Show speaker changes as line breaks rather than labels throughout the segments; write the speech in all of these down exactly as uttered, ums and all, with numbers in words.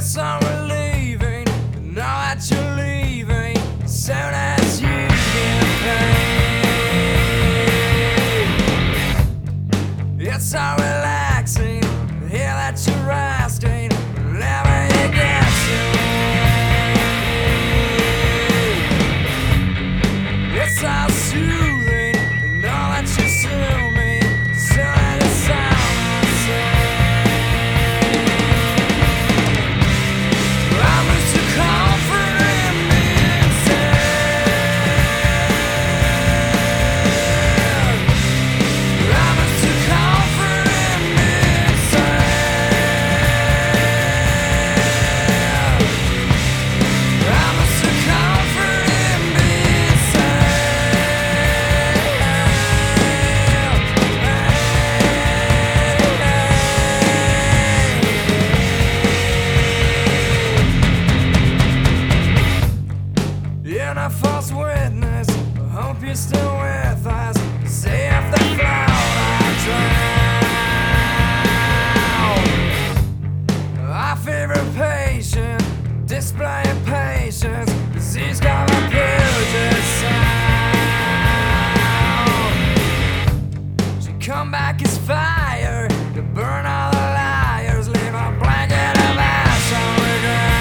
It's so relieving to know that you're leaving as soon as you get paid. It's so relaxing to hear that you're resting whenever you get away. It's so soothing to know that you sue me as soon as you sound the same. You're not false witness, I hope you're still with us. See if the cloud I drown. Our favorite patient, display of patience, 'cause he's got a Puget sound. She come back as fire to burn all the liars, leave a blanket of ash on the ground.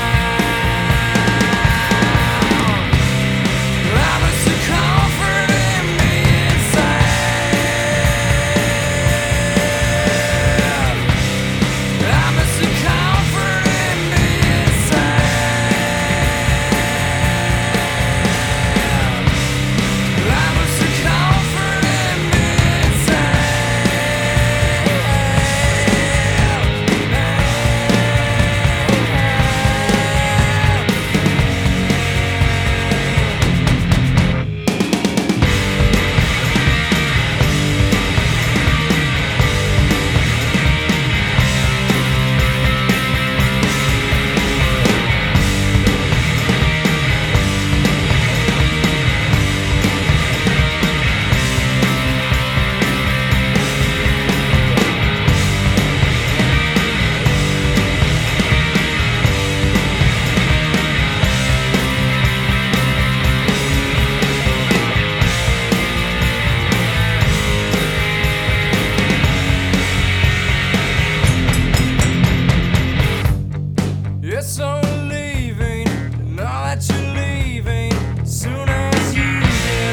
It's so relieving to know that you're leaving as soon as you get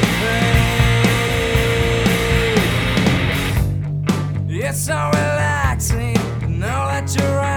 paid. It's so relaxing to know that you're right.